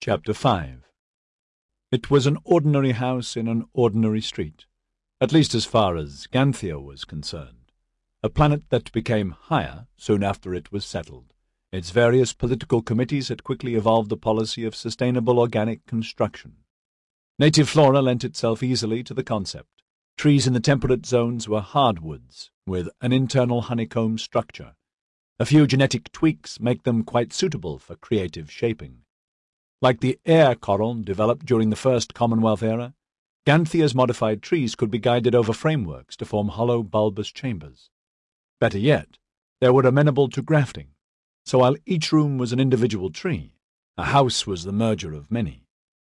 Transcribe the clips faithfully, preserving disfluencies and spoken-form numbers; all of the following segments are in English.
Chapter five. It was an ordinary house in an ordinary street, at least as far as Ganthia was concerned, a planet that became higher soon after it was settled. Its various political committees had quickly evolved a policy of sustainable organic construction. Native flora lent itself easily to the concept. Trees in the temperate zones were hardwoods, with an internal honeycomb structure. A few genetic tweaks make them quite suitable for creative shaping. Like the air coral developed during the first Commonwealth era, Ganthia's modified trees could be guided over frameworks to form hollow bulbous chambers. Better yet, they were amenable to grafting, so while each room was an individual tree, a house was the merger of many.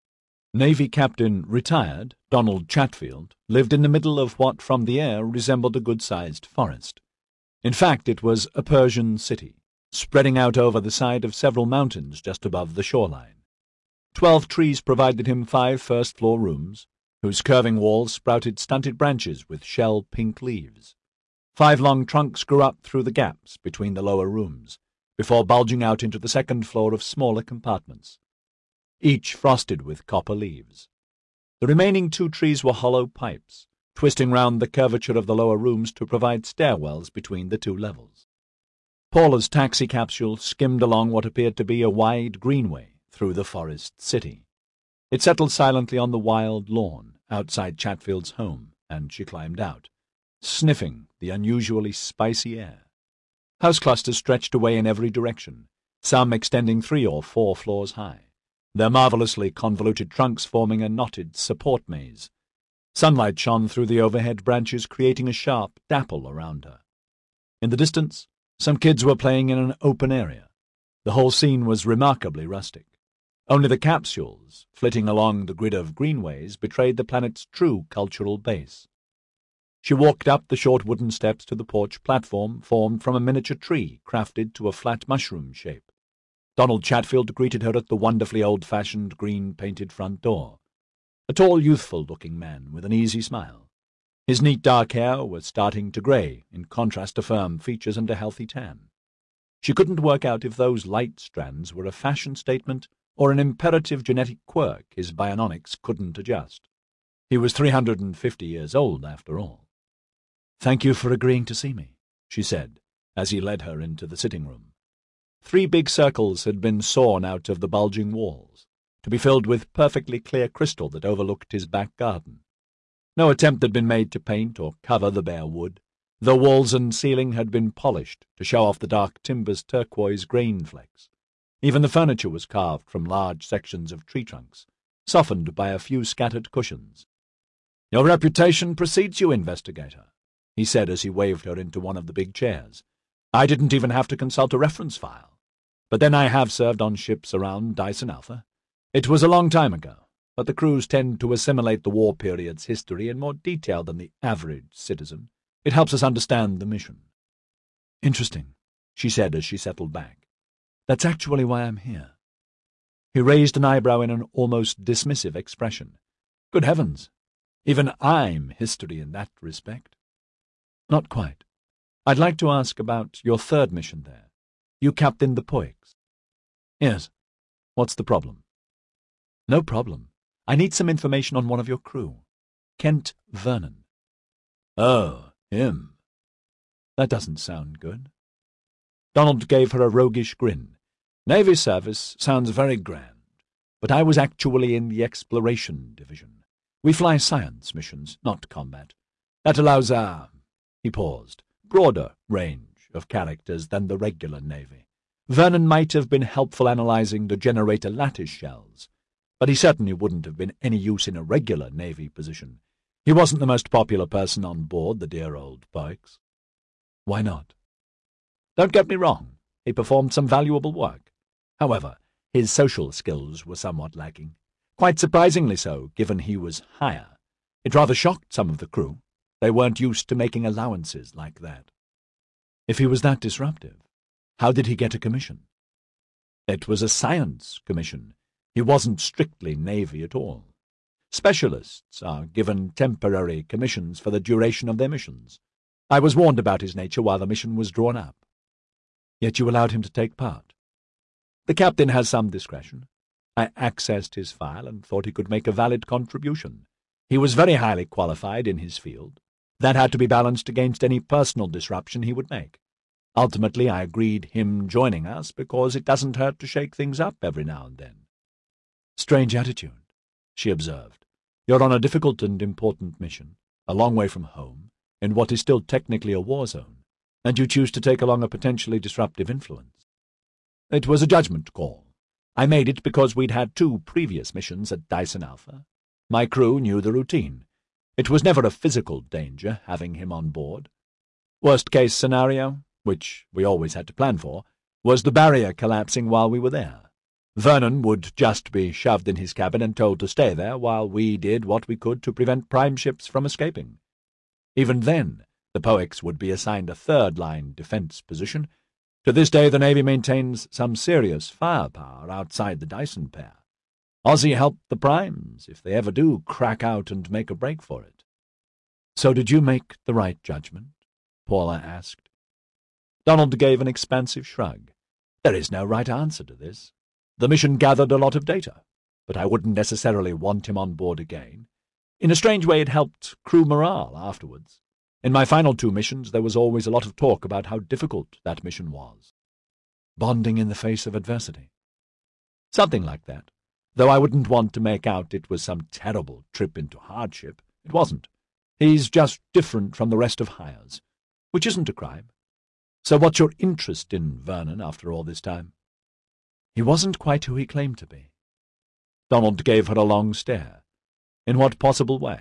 Navy Captain retired Donald Chatfield lived in the middle of what from the air resembled a good-sized forest. In fact, it was a Persian city, spreading out over the side of several mountains just above the shoreline. Twelve trees provided him five first-floor rooms, whose curving walls sprouted stunted branches with shell-pink leaves. Five long trunks grew up through the gaps between the lower rooms, before bulging out into the second floor of smaller compartments, each frosted with copper leaves. The remaining two trees were hollow pipes, twisting round the curvature of the lower rooms to provide stairwells between the two levels. Paula's taxi capsule skimmed along what appeared to be a wide greenway through the forest city. It settled silently on the wild lawn outside Chatfield's home, and she climbed out, sniffing the unusually spicy air. House clusters stretched away in every direction, some extending three or four floors high, their marvelously convoluted trunks forming a knotted support maze. Sunlight shone through the overhead branches, creating a sharp dapple around her. In the distance, some kids were playing in an open area. The whole scene was remarkably rustic. Only the capsules, flitting along the grid of greenways, betrayed the planet's true cultural base. She walked up the short wooden steps to the porch platform formed from a miniature tree crafted to a flat mushroom shape. Donald Chatfield greeted her at the wonderfully old-fashioned green-painted front door, a tall, youthful-looking man with an easy smile. His neat dark hair was starting to grey, in contrast to firm features and a healthy tan. She couldn't work out if those light strands were a fashion statement or an imperative genetic quirk his bionics couldn't adjust. He was three hundred and fifty years old, after all. "Thank you for agreeing to see me," she said, as he led her into the sitting room. Three big circles had been sawn out of the bulging walls, to be filled with perfectly clear crystal that overlooked his back garden. No attempt had been made to paint or cover the bare wood, though walls and ceiling had been polished to show off the dark timber's turquoise grain flecks. Even the furniture was carved from large sections of tree trunks, softened by a few scattered cushions. "Your reputation precedes you, investigator," he said as he waved her into one of the big chairs. "I didn't even have to consult a reference file. But then I have served on ships around Dyson Alpha. It was a long time ago, but the crews tend to assimilate the war period's history in more detail than the average citizen. It helps us understand the mission." "Interesting," she said as she settled back. "That's actually why I'm here." He raised an eyebrow in an almost dismissive expression. "Good heavens! Even I'm history in that respect." "Not quite. I'd like to ask about your third mission there. You captained the Poix." "Yes. What's the problem?" "No problem. I need some information on one of your crew. Kent Vernon." "Oh, him. That doesn't sound good." Donald gave her a roguish grin. "Navy service sounds very grand, but I was actually in the exploration division. We fly science missions, not combat. That allows a—" he paused, "broader range of characters than the regular Navy. Vernon might have been helpful analyzing the generator lattice shells, but he certainly wouldn't have been any use in a regular Navy position. He wasn't the most popular person on board the dear old Poix." "Why not?" "Don't get me wrong. He performed some valuable work. However, his social skills were somewhat lacking. Quite surprisingly so, given he was higher. It rather shocked some of the crew. They weren't used to making allowances like that." "If he was that disruptive, how did he get a commission?" "It was a science commission. He wasn't strictly Navy at all. Specialists are given temporary commissions for the duration of their missions. I was warned about his nature while the mission was drawn up." "Yet you allowed him to take part?" "The captain has some discretion. I accessed his file and thought he could make a valid contribution. He was very highly qualified in his field. That had to be balanced against any personal disruption he would make. Ultimately, I agreed him joining us because it doesn't hurt to shake things up every now and then. Strange attitude, she observed. You're on a difficult and important mission, a long way from home, in what is still technically a war zone, and you choose to take along a potentially disruptive influence. It was a judgment call. I made it because we'd had two previous missions at Dyson Alpha. My crew knew the routine. It was never a physical danger having him on board. Worst-case scenario, which we always had to plan for, was the barrier collapsing while we were there. Vernon would just be shoved in his cabin and told to stay there while we did what we could to prevent prime ships from escaping. Even then, the Poex would be assigned a third-line defense position. To this day, the Navy maintains some serious firepower outside the Dyson pair. Ozzy helped the primes if they ever do crack out and make a break for it. So did you make the right judgment? Paula asked. Donald gave an expansive shrug. There is no right answer to this. The mission gathered a lot of data, but I wouldn't necessarily want him on board again. In a strange way, it helped crew morale afterwards. In my final two missions, there was always a lot of talk about how difficult that mission was. Bonding in the face of adversity. Something like that, though I wouldn't want to make out it was some terrible trip into hardship. It wasn't. He's just different from the rest of hires, which isn't a crime. So what's your interest in Vernon after all this time? He wasn't quite who he claimed to be. Donald gave her a long stare. In what possible way?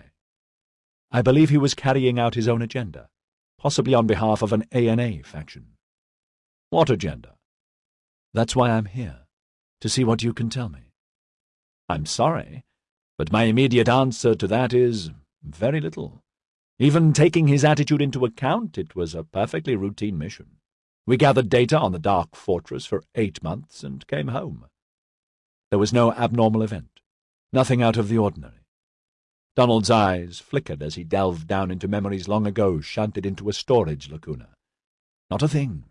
I believe he was carrying out his own agenda, possibly on behalf of an A N A faction. What agenda? That's why I'm here, to see what you can tell me. I'm sorry, but my immediate answer to that is very little. Even taking his attitude into account, it was a perfectly routine mission. We gathered data on the Dark Fortress for eight months and came home. There was no abnormal event, nothing out of the ordinary. Donald's eyes flickered as he delved down into memories long ago shunted into a storage lacuna. Not a thing.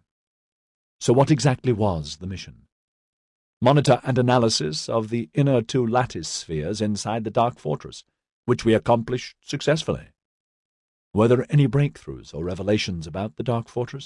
So what exactly was the mission? Monitor and analysis of the inner two lattice spheres inside the Dark Fortress, which we accomplished successfully. Were there any breakthroughs or revelations about the Dark Fortress?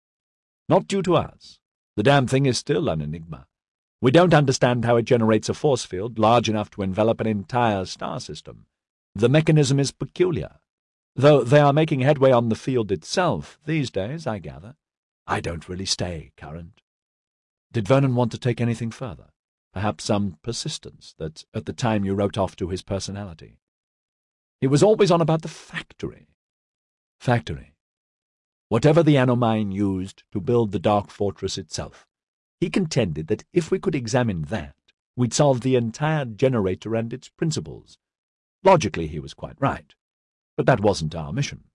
Not due to us. The damn thing is still an enigma. We don't understand how it generates a force field large enough to envelop an entire star system. The mechanism is peculiar. Though they are making headway on the field itself these days, I gather. I don't really stay current. Did Vernon want to take anything further? Perhaps some persistence that at the time you wrote off to his personality? He was always on about the factory. Factory. Whatever the Anomine used to build the Dark Fortress itself, he contended that if we could examine that, we'd solve the entire generator and its principles. Logically, he was quite right, but that wasn't our mission.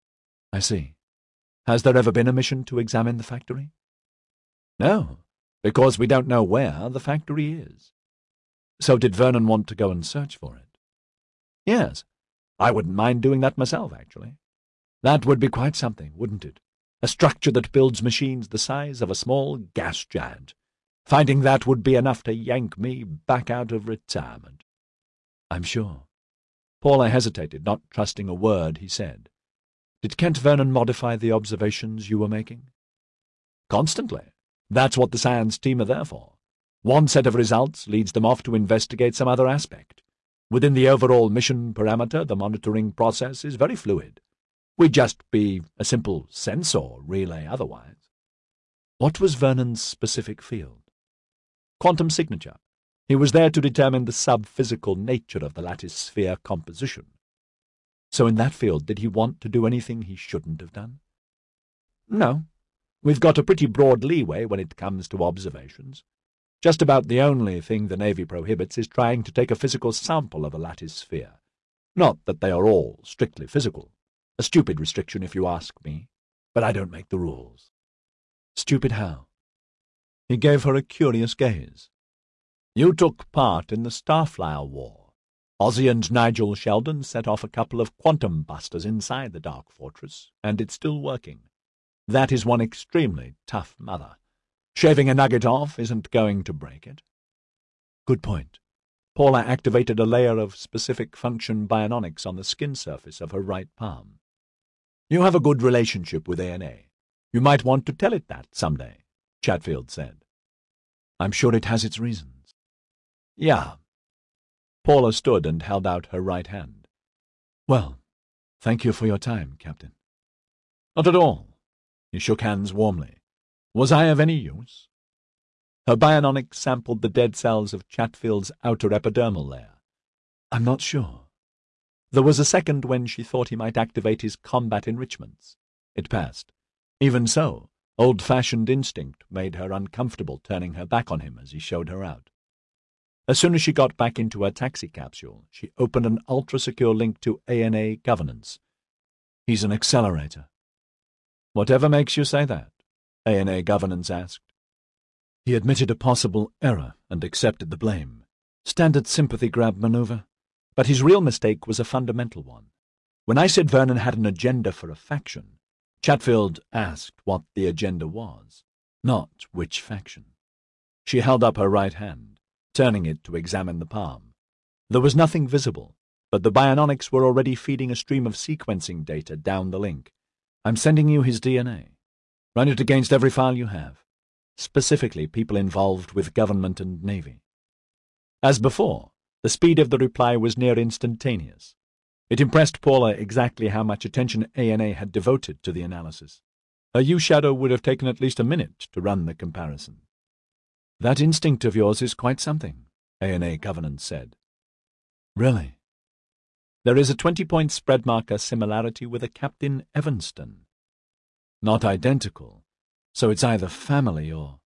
I see. Has there ever been a mission to examine the factory? No, because we don't know where the factory is. So did Vernon want to go and search for it? Yes, I wouldn't mind doing that myself, actually. That would be quite something, wouldn't it? A structure that builds machines the size of a small gas giant. Finding that would be enough to yank me back out of retirement. I'm sure. Paula hesitated, not trusting a word he said. Did Kent Vernon modify the observations you were making? Constantly. That's what the science team are there for. One set of results leads them off to investigate some other aspect. Within the overall mission parameter, the monitoring process is very fluid. We'd just be a simple sensor relay otherwise. What was Vernon's specific field? Quantum signature. He was there to determine the sub-physical nature of the lattice sphere composition. So in that field, did he want to do anything he shouldn't have done? No. We've got a pretty broad leeway when it comes to observations. Just about the only thing the Navy prohibits is trying to take a physical sample of a lattice sphere. Not that they are all strictly physical. A stupid restriction, if you ask me, but I don't make the rules. Stupid how? He gave her a curious gaze. You took part in the Starflyer War. Ozzy and Nigel Sheldon set off a couple of quantum busters inside the Dark Fortress, and it's still working. That is one extremely tough mother. Shaving a nugget off isn't going to break it. Good point. Paula activated a layer of specific function bionics on the skin surface of her right palm. You have a good relationship with A N A. You might want to tell it that someday, Chatfield said. I'm sure it has its reasons. Yeah. Paula stood and held out her right hand. Well, thank you for your time, Captain. Not at all. He shook hands warmly. Was I of any use? Her bionics sampled the dead cells of Chatfield's outer epidermal layer. I'm not sure. There was a second when she thought he might activate his combat enrichments. It passed. Even so, old-fashioned instinct made her uncomfortable turning her back on him as he showed her out. As soon as she got back into her taxi capsule, she opened an ultra-secure link to A N A governance. He's an accelerator. Whatever makes you say that? A N A governance asked. He admitted a possible error and accepted the blame. Standard sympathy grab maneuver. But his real mistake was a fundamental one. When I said Vernon had an agenda for a faction, Chatfield asked what the agenda was, not which faction. She held up her right hand, turning it to examine the palm. There was nothing visible, but the bionics were already feeding a stream of sequencing data down the link. I'm sending you his D N A. Run it against every file you have, specifically people involved with government and navy. As before, the speed of the reply was near instantaneous. It impressed Paula exactly how much attention A N A had devoted to the analysis. A U-shadow would have taken at least a minute to run the comparison. That instinct of yours is quite something, A N A governance said. Really? There is a twenty-point spread marker similarity with a Captain Evanston. Not identical, so it's either family or...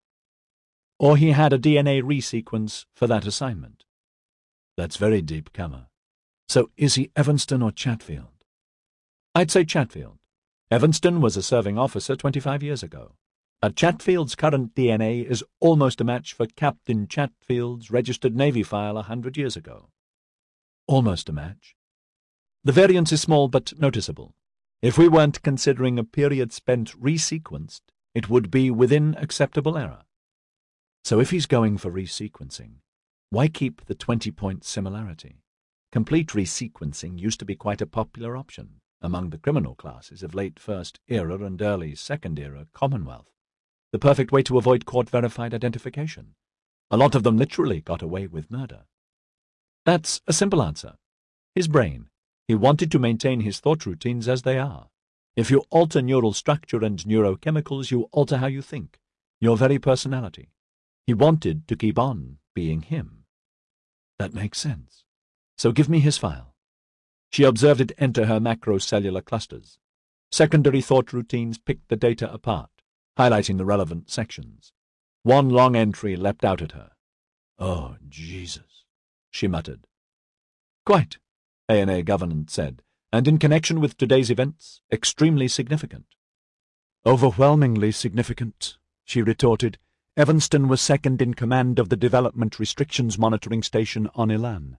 Or he had a D N A resequence for that assignment. That's very deep cover. So is he Evanston or Chatfield? I'd say Chatfield. Evanston was a serving officer twenty-five years ago. But Chatfield's current D N A is almost a match for Captain Chatfield's registered Navy file a hundred years ago. Almost a match. The variance is small but noticeable. If we weren't considering a period spent resequenced, it would be within acceptable error. So if he's going for resequencing, why keep the twenty-point similarity? Complete resequencing used to be quite a popular option among the criminal classes of late First Era and early Second Era Commonwealth. The perfect way to avoid court-verified identification. A lot of them literally got away with murder. That's a simple answer. His brain. He wanted to maintain his thought routines as they are. If you alter neural structure and neurochemicals, you alter how you think, your very personality. He wanted to keep on being him. That makes sense. So give me his file. She observed it enter her macrocellular clusters. Secondary thought routines picked the data apart, highlighting the relevant sections. One long entry leapt out at her. Oh, Jesus, she muttered. Quite, A N A governance said, and in connection with today's events, extremely significant. Overwhelmingly significant, she retorted. Evanston was second in command of the Development Restrictions Monitoring Station on Ilan.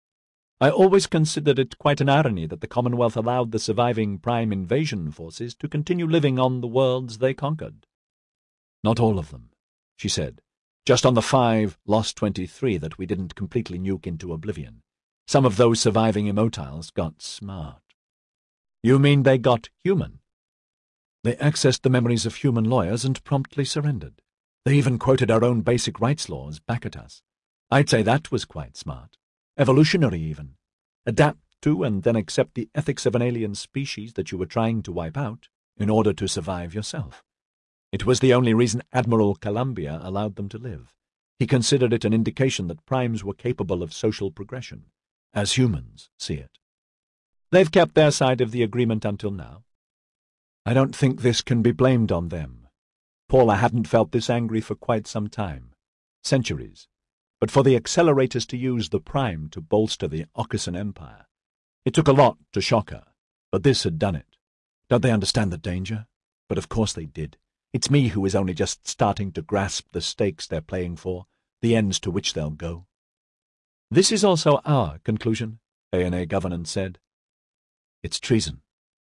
I always considered it quite an irony that the Commonwealth allowed the surviving Prime Invasion forces to continue living on the worlds they conquered. Not all of them, she said. Just on the five, lost twenty-three that we didn't completely nuke into oblivion. Some of those surviving Immotiles got smart. You mean they got human? They accessed the memories of human lawyers and promptly surrendered. They even quoted our own basic rights laws back at us. I'd say that was quite smart. Evolutionary, even. Adapt to and then accept the ethics of an alien species that you were trying to wipe out in order to survive yourself. It was the only reason Admiral Columbia allowed them to live. He considered it an indication that primes were capable of social progression, as humans see it. They've kept their side of the agreement until now. I don't think this can be blamed on them. Paula hadn't felt this angry for quite some time, centuries, but for the accelerators to use the Prime to bolster the Occasion Empire. It took a lot to shock her, but this had done it. Don't they understand the danger? But of course they did. It's me who is only just starting to grasp the stakes they're playing for, the ends to which they'll go. This is also our conclusion, A N A governance said. It's treason.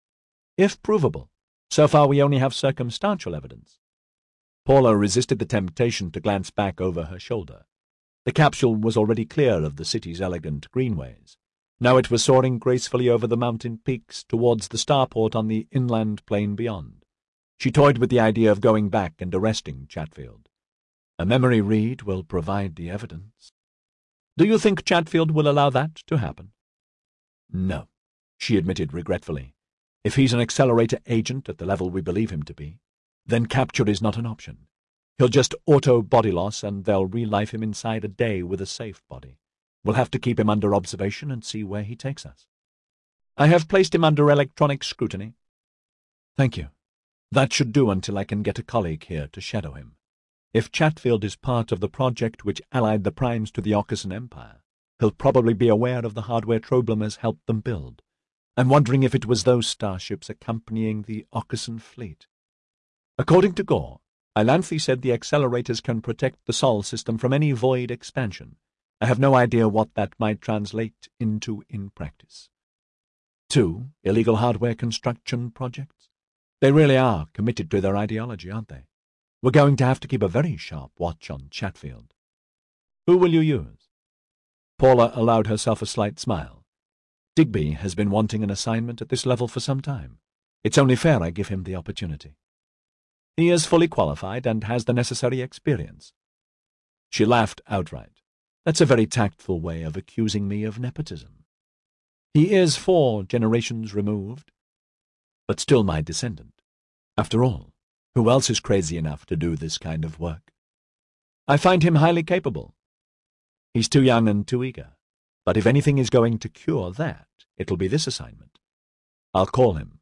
If provable. So far we only have circumstantial evidence. Paula resisted the temptation to glance back over her shoulder. The capsule was already clear of the city's elegant greenways. Now it was soaring gracefully over the mountain peaks towards the starport on the inland plain beyond. She toyed with the idea of going back and arresting Chatfield. A memory read will provide the evidence. Do you think Chatfield will allow that to happen? No, she admitted regretfully. If he's an accelerator agent at the level we believe him to be, then capture is not an option. He'll just auto-body loss and they'll re-life him inside a day with a safe body. We'll have to keep him under observation and see where he takes us. I have placed him under electronic scrutiny. Thank you. That should do until I can get a colleague here to shadow him. If Chatfield is part of the project which allied the Primes to the Occasion Empire, he'll probably be aware of the hardware Troblum has helped them build. I'm wondering if it was those starships accompanying the Occasion fleet. According to Gore, Ilanthi said the accelerators can protect the Sol system from any void expansion. I have no idea what that might translate into in practice. Two illegal hardware construction projects? They really are committed to their ideology, aren't they? We're going to have to keep a very sharp watch on Chatfield. Who will you use? Paula allowed herself a slight smile. Digby has been wanting an assignment at this level for some time. It's only fair I give him the opportunity. He is fully qualified and has the necessary experience. She laughed outright. That's a very tactful way of accusing me of nepotism. He is four generations removed, but still my descendant. After all, who else is crazy enough to do this kind of work? I find him highly capable. He's too young and too eager, but if anything is going to cure that, it'll be this assignment. I'll call him.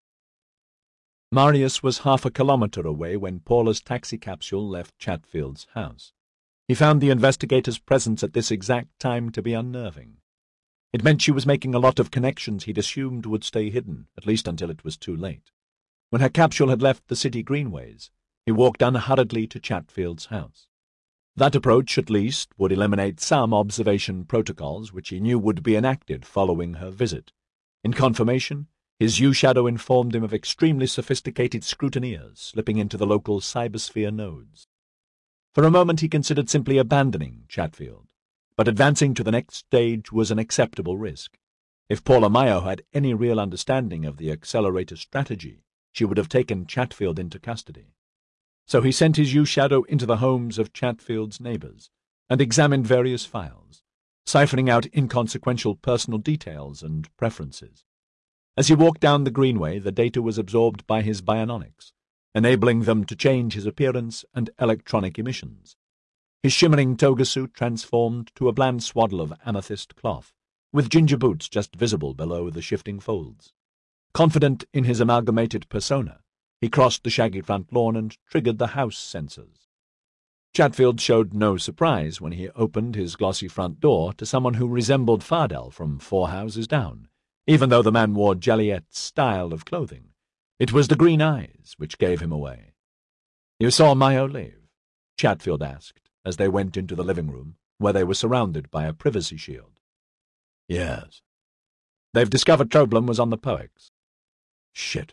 Marius was half a kilometre away when Paula's taxi capsule left Chatfield's house. He found the investigator's presence at this exact time to be unnerving. It meant she was making a lot of connections he'd assumed would stay hidden, at least until it was too late. When her capsule had left the city greenways, he walked unhurriedly to Chatfield's house. That approach, at least, would eliminate some observation protocols which he knew would be enacted following her visit. In confirmation, his U-Shadow informed him of extremely sophisticated scrutineers slipping into the local cybersphere nodes. For a moment he considered simply abandoning Chatfield, but advancing to the next stage was an acceptable risk. If Paula Mayo had any real understanding of the accelerator strategy, she would have taken Chatfield into custody. So he sent his U-Shadow into the homes of Chatfield's neighbors and examined various files, siphoning out inconsequential personal details and preferences. As he walked down the greenway, the data was absorbed by his bionics, enabling them to change his appearance and electronic emissions. His shimmering toga suit transformed to a bland swaddle of amethyst cloth, with ginger boots just visible below the shifting folds. Confident in his amalgamated persona, he crossed the shaggy front lawn and triggered the house sensors. Chatfield showed no surprise when he opened his glossy front door to someone who resembled Fardell from four houses down, even though the man wore Joliet's style of clothing. It was the green eyes which gave him away. "You saw Mayo leave?" Chatfield asked, as they went into the living room, where they were surrounded by a privacy shield. "Yes. They've discovered Troblum was on the Poex." "Shit.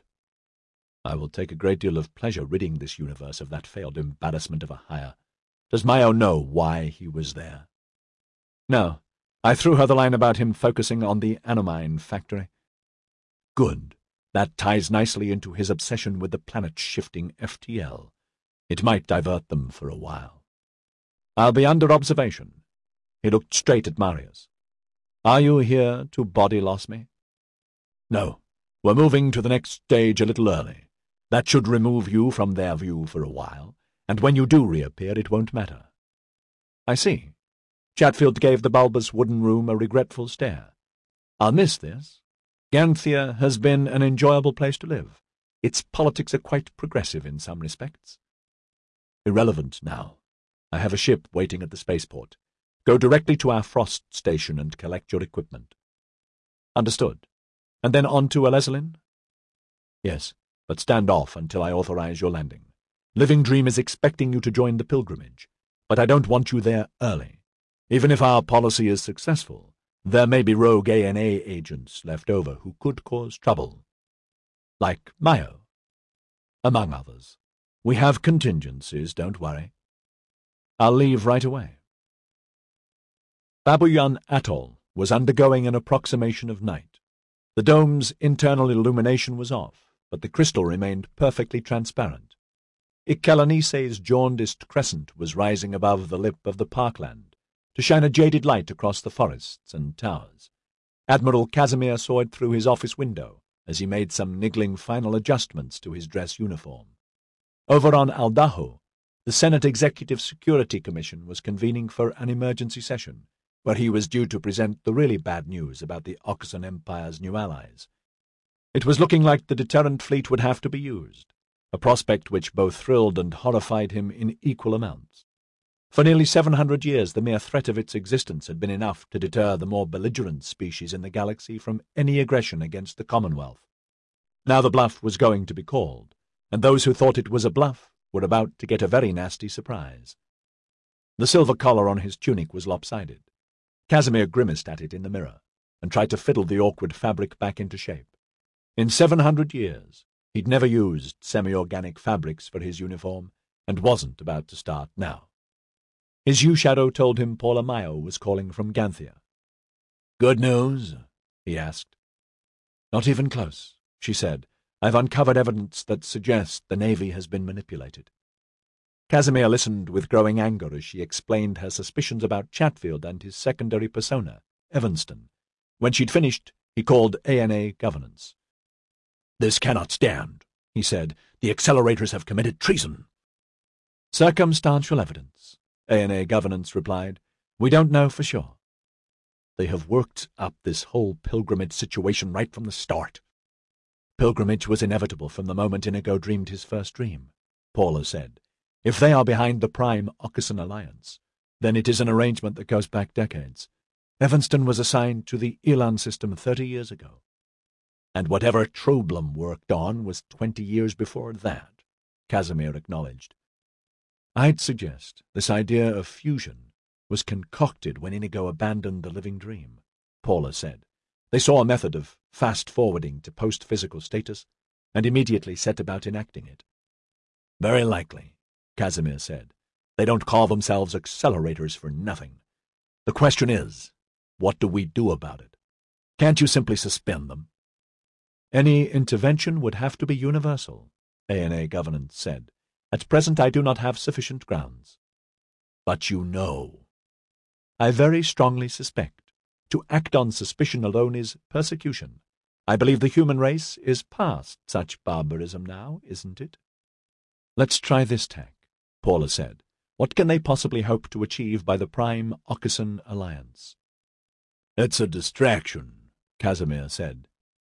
I will take a great deal of pleasure ridding this universe of that failed embarrassment of a hire. Does Mayo know why he was there?" "No. I threw her the line about him focusing on the Anomine factory." "Good. That ties nicely into his obsession with the planet-shifting F T L. It might divert them for a while." "I'll be under observation." He looked straight at Marius. "Are you here to body-loss me?" "No. We're moving to the next stage a little early. That should remove you from their view for a while, and when you do reappear it won't matter." "I see." Chatfield gave the bulbous wooden room a regretful stare. "I'll miss this. Ganthia has been an enjoyable place to live. Its politics are quite progressive in some respects." "Irrelevant now. I have a ship waiting at the spaceport. Go directly to our Frost station and collect your equipment." "Understood. And then on to Alesalin?" "Yes, but stand off until I authorize your landing. Living Dream is expecting you to join the pilgrimage, but I don't want you there early. Even if our policy is successful, there may be rogue A N A agents left over who could cause trouble. Like Mayo. Among others. We have contingencies, don't worry. I'll leave right away." Babuyan Atoll was undergoing an approximation of night. The dome's internal illumination was off, but the crystal remained perfectly transparent. Ikkalanise's jaundiced crescent was rising above the lip of the parkland to shine a jaded light across the forests and towers. Admiral Casimir saw it through his office window as he made some niggling final adjustments to his dress uniform. Over on Aldaho, the Senate Executive Security Commission was convening for an emergency session, where he was due to present the really bad news about the Okusan Empire's new allies. It was looking like the deterrent fleet would have to be used, a prospect which both thrilled and horrified him in equal amounts. For nearly seven hundred years the mere threat of its existence had been enough to deter the more belligerent species in the galaxy from any aggression against the Commonwealth. Now the bluff was going to be called, and those who thought it was a bluff were about to get a very nasty surprise. The silver collar on his tunic was lopsided. Casimir grimaced at it in the mirror and tried to fiddle the awkward fabric back into shape. In seven hundred years, he'd never used semi-organic fabrics for his uniform, and wasn't about to start now. His U-shadow told him Paula Mayo was calling from Ganthia. "Good news?" he asked. "Not even close," she said. "I've uncovered evidence that suggests the Navy has been manipulated." Casimir listened with growing anger as she explained her suspicions about Chatfield and his secondary persona, Evanston. When she'd finished, he called A N A Governance. "This cannot stand," he said. "The accelerators have committed treason." "Circumstantial evidence," A N A Governance replied. "We don't know for sure." "They have worked up this whole pilgrimage situation right from the start." "Pilgrimage was inevitable from the moment Inigo dreamed his first dream," Paula said. "If they are behind the Prime Okusan Alliance, then it is an arrangement that goes back decades. Evanston was assigned to the Elan system thirty years ago. And whatever Troblum worked on was twenty years before that," Casimir acknowledged. "I'd suggest this idea of fusion was concocted when Inigo abandoned the living dream," Paula said. "They saw a method of fast-forwarding to post-physical status and immediately set about enacting it." "Very likely," Casimir said. "They don't call themselves accelerators for nothing. The question is, what do we do about it? Can't you simply suspend them?" "Any intervention would have to be universal," A N A Governance said. "At present I do not have sufficient grounds." "But you know." "I very strongly suspect. To act on suspicion alone is persecution. I believe the human race is past such barbarism now, isn't it?" "Let's try this tack," Paula said. "What can they possibly hope to achieve by the Prime Okusan Alliance?" "It's a distraction," Casimir said.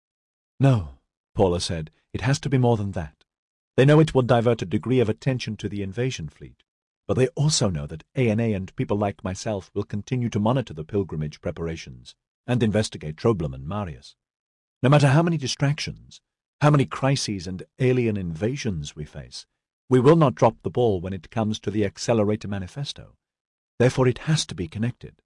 "No," Paula said. "It has to be more than that. They know it will divert a degree of attention to the invasion fleet, but they also know that A N A and people like myself will continue to monitor the pilgrimage preparations and investigate Troblum and Marius. No matter how many distractions, how many crises and alien invasions we face, we will not drop the ball when it comes to the Accelerator Manifesto. Therefore it has to be connected."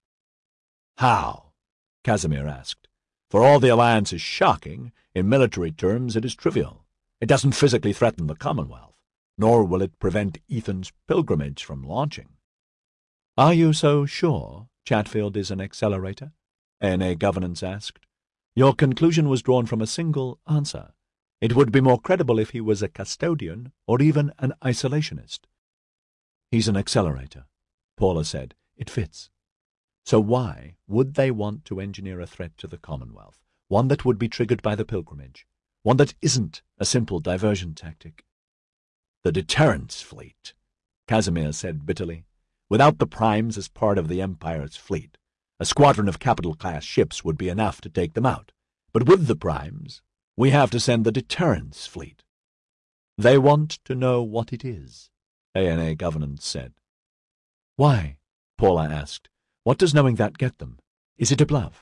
"How?" Casimir asked. "For all the Alliance is shocking, in military terms it is trivial. It doesn't physically threaten the Commonwealth, nor will it prevent Ethan's pilgrimage from launching." "Are you so sure Chatfield is an accelerator?" A N A Governance asked. "Your conclusion was drawn from a single answer. It would be more credible if he was a custodian or even an isolationist." "He's an accelerator," Paula said. "It fits. So why would they want to engineer a threat to the Commonwealth, one that would be triggered by the pilgrimage, one that isn't a simple diversion tactic?" "The deterrence fleet," Casimir said bitterly. "Without the primes as part of the Empire's fleet, a squadron of capital-class ships would be enough to take them out. But with the primes, we have to send the deterrence fleet." "They want to know what it is," A N A Governance said. "Why?" Paula asked. "What does knowing that get them? Is it a bluff?"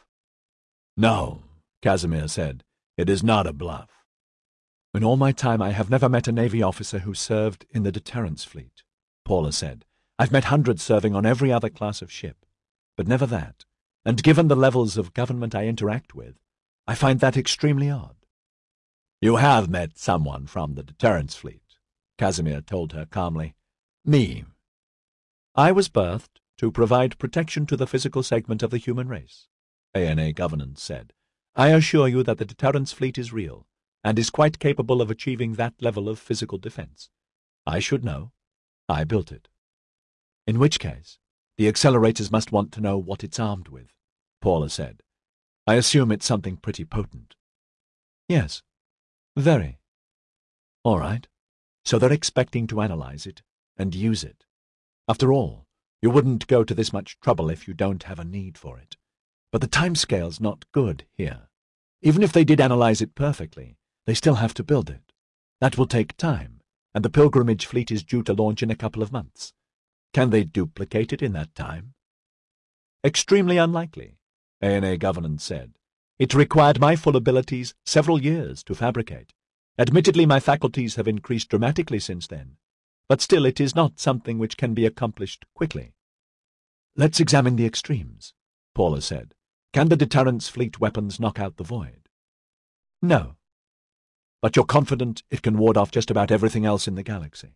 "No," Casimir said. "It is not a bluff." "In all my time I have never met a Navy officer who served in the deterrence fleet," Paula said. "I've met hundreds serving on every other class of ship, but never that, and given the levels of government I interact with, I find that extremely odd." "You have met someone from the deterrence fleet," Casimir told her calmly. "Me." "I was birthed to provide protection to the physical segment of the human race, A N A Governance said. I assure you that the deterrence fleet is real, and is quite capable of achieving that level of physical defense. I should know. I built it. In which case, the accelerators must want to know what it's armed with, Paula said. I assume it's something pretty potent. Yes, very. All right. So they're expecting to analyze it and use it. After all, you wouldn't go to this much trouble if you don't have a need for it. But the timescale's not good here. Even if they did analyze it perfectly, they still have to build it. That will take time, and the pilgrimage fleet is due to launch in a couple of months. Can they duplicate it in that time? Extremely unlikely, A N A Governance said. It required my full abilities several years to fabricate. Admittedly, my faculties have increased dramatically since then, but still it is not something which can be accomplished quickly. Let's examine the extremes, Paula said. Can the deterrence fleet weapons knock out the void? No. But you're confident it can ward off just about everything else in the galaxy?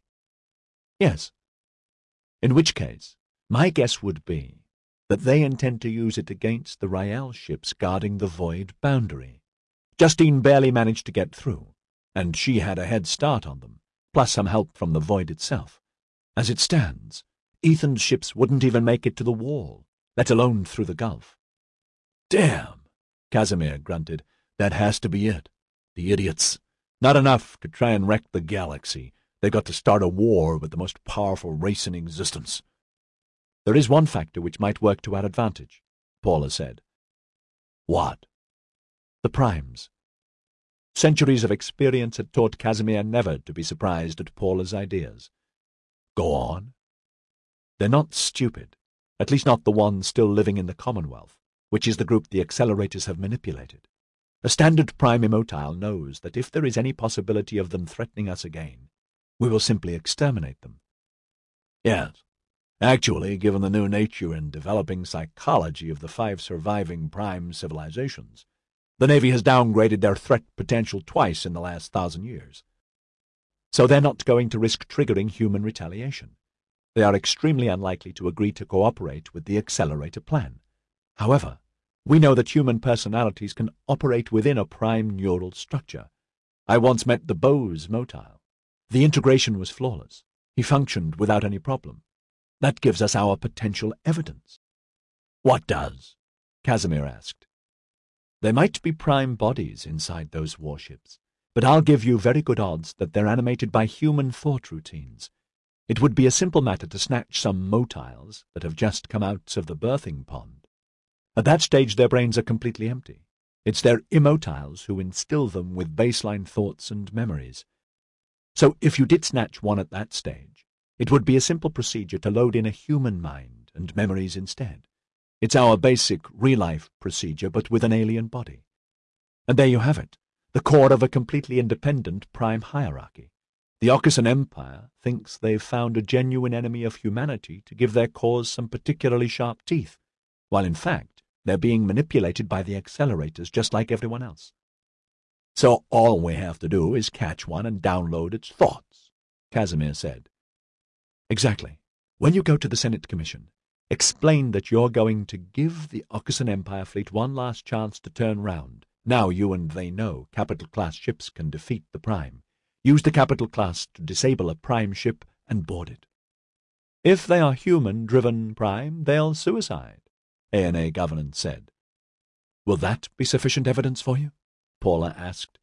Yes. In which case, my guess would be that they intend to use it against the Rael ships guarding the void boundary. Justine barely managed to get through, and she had a head start on them, plus some help from the void itself. As it stands, Ethan's ships wouldn't even make it to the wall, let alone through the gulf. Damn, Casimir grunted. That has to be it. The idiots. Not enough to try and wreck the galaxy. They've got to start a war with the most powerful race in existence. There is one factor which might work to our advantage, Paula said. What? The primes. Centuries of experience had taught Casimir never to be surprised at Paula's ideas. Go on. They're not stupid, at least not the ones still living in the Commonwealth, which is the group the accelerators have manipulated. A standard prime immotile knows that if there is any possibility of them threatening us again, we will simply exterminate them. Yes. Actually, given the new nature and developing psychology of the five surviving prime civilizations, the Navy has downgraded their threat potential twice in the last thousand years. So they're not going to risk triggering human retaliation. They are extremely unlikely to agree to cooperate with the accelerator plan. However, we know that human personalities can operate within a prime neural structure. I once met the Bose motile. The integration was flawless. He functioned without any problem. That gives us our potential evidence. What does? Casimir asked. There might be prime bodies inside those warships, but I'll give you very good odds that they're animated by human thought routines. It would be a simple matter to snatch some motiles that have just come out of the birthing pond. At that stage their brains are completely empty. It's their immotiles who instill them with baseline thoughts and memories. So if you did snatch one at that stage, it would be a simple procedure to load in a human mind and memories instead. It's our basic real-life procedure, but with an alien body. And there you have it, the core of a completely independent prime hierarchy. The Okusan Empire thinks they've found a genuine enemy of humanity to give their cause some particularly sharp teeth, while in fact they're being manipulated by the accelerators just like everyone else. So all we have to do is catch one and download its thoughts, Casimir said. Exactly. When you go to the Senate Commission, explain that you're going to give the Okusan Empire fleet one last chance to turn round. Now you and they know capital-class ships can defeat the Prime. Use the capital class to disable a Prime ship and board it. If they are human-driven Prime, they'll suicide, A N A Governance said. Will that be sufficient evidence for you? Paula asked.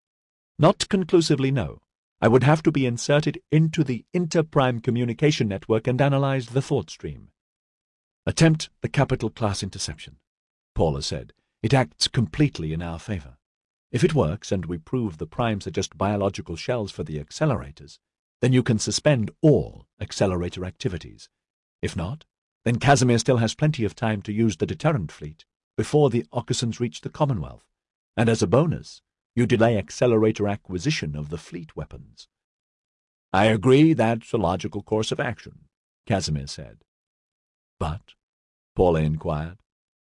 Not conclusively, no. I would have to be inserted into the inter-prime communication network and analyze the thought stream. Attempt the capital class interception, Paula said. It acts completely in our favor. If it works and we prove the primes are just biological shells for the accelerators, then you can suspend all accelerator activities. If not, then Casimir still has plenty of time to use the deterrent fleet before the Okusans reach the Commonwealth, and as a bonus, you delay accelerator acquisition of the fleet weapons. I agree that's a logical course of action, Casimir said. But, Paula inquired,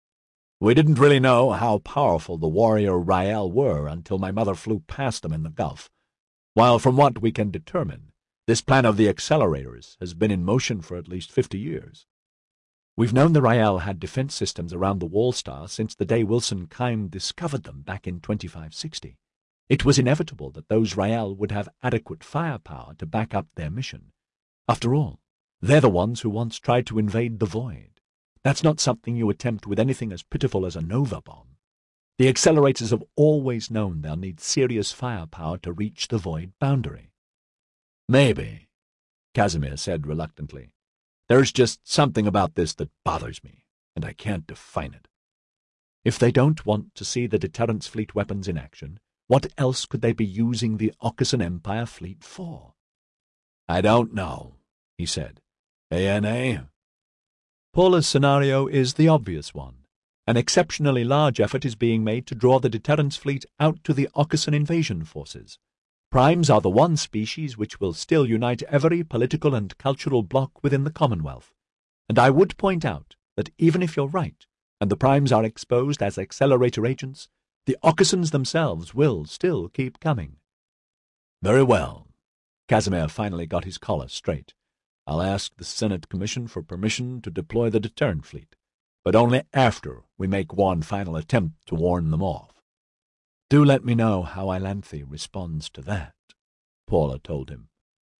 we didn't really know how powerful the warrior Rael were until my mother flew past them in the Gulf, while from what we can determine, this plan of the accelerators has been in motion for at least fifty years. We've known the Rael had defense systems around the Wall Star since the day Wilson Kime discovered them back in twenty-five sixty. It was inevitable that those Rael would have adequate firepower to back up their mission. After all, they're the ones who once tried to invade the Void. That's not something you attempt with anything as pitiful as a Nova bomb. The accelerators have always known they'll need serious firepower to reach the Void boundary. Maybe, Casimir said reluctantly. There's just something about this that bothers me, and I can't define it. If they don't want to see the deterrence fleet weapons in action, what else could they be using the Occasion Empire fleet for? I don't know, he said. A N A? Paula's scenario is the obvious one. An exceptionally large effort is being made to draw the deterrence fleet out to the Occasion invasion forces. Primes are the one species which will still unite every political and cultural bloc within the Commonwealth. And I would point out that even if you're right, and the Primes are exposed as accelerator agents, the Occasins themselves will still keep coming. Very well. Casimir finally got his collar straight. I'll ask the Senate Commission for permission to deploy the deterrent fleet, but only after we make one final attempt to warn them off. Do let me know how Iolanthe responds to that, Paula told him.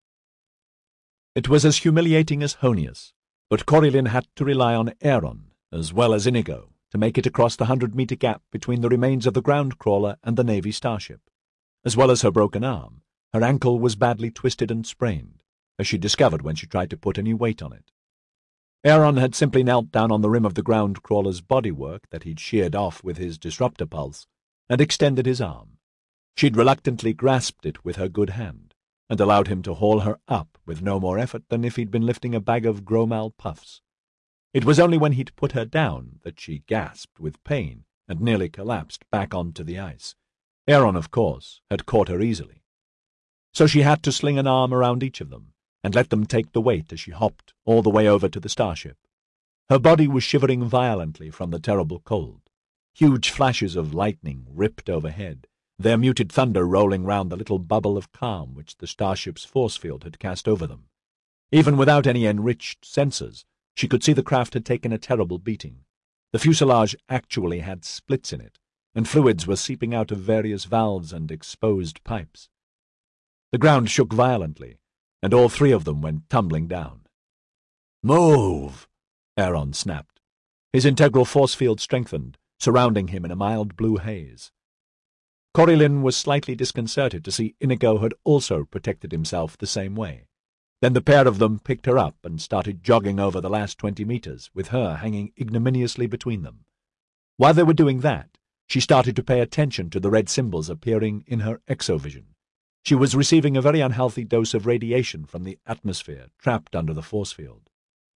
It was as humiliating as Honius, but Corellin had to rely on Aaron, as well as Inigo, to make it across the hundred-meter gap between the remains of the ground crawler and the Navy starship. As well as her broken arm, her ankle was badly twisted and sprained, as she discovered when she tried to put any weight on it. Aaron had simply knelt down on the rim of the ground crawler's bodywork that he'd sheared off with his disruptor pulse, and extended his arm. She'd reluctantly grasped it with her good hand, and allowed him to haul her up with no more effort than if he'd been lifting a bag of Gromal puffs. It was only when he'd put her down that she gasped with pain and nearly collapsed back onto the ice. Aaron, of course, had caught her easily. So she had to sling an arm around each of them, and let them take the weight as she hopped all the way over to the starship. Her body was shivering violently from the terrible cold. Huge flashes of lightning ripped overhead, their muted thunder rolling round the little bubble of calm which the starship's force field had cast over them. Even without any enriched sensors, she could see the craft had taken a terrible beating. The fuselage actually had splits in it, and fluids were seeping out of various valves and exposed pipes. The ground shook violently, and all three of them went tumbling down. "Move!" Aaron snapped. His integral force field strengthened, surrounding him in a mild blue haze. Corellin was slightly disconcerted to see Inigo had also protected himself the same way. Then the pair of them picked her up and started jogging over the last twenty meters, with her hanging ignominiously between them. While they were doing that, she started to pay attention to the red symbols appearing in her exovision. She was receiving a very unhealthy dose of radiation from the atmosphere trapped under the force field.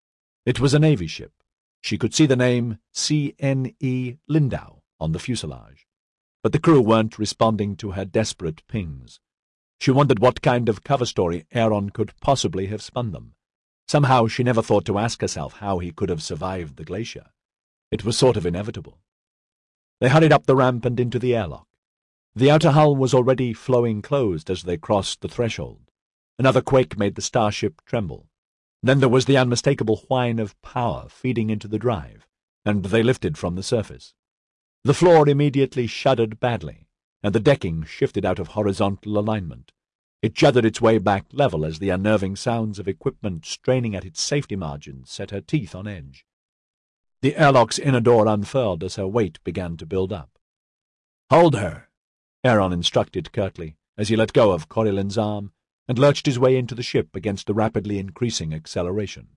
It was a Navy ship. She could see the name C N E Lindau on the fuselage, but the crew weren't responding to her desperate pings. She wondered what kind of cover story Aaron could possibly have spun them. Somehow she never thought to ask herself how he could have survived the glacier. It was sort of inevitable. They hurried up the ramp and into the airlock. The outer hull was already flowing closed as they crossed the threshold. Another quake made the starship tremble. Then there was the unmistakable whine of power feeding into the drive, and they lifted from the surface. The floor immediately shuddered badly, and the decking shifted out of horizontal alignment. It juddered its way back level as the unnerving sounds of equipment straining at its safety margins set her teeth on edge. The airlock's inner door unfurled as her weight began to build up. "Hold her," Aaron instructed curtly, as he let go of Corellin's arm and lurched his way into the ship against the rapidly increasing acceleration.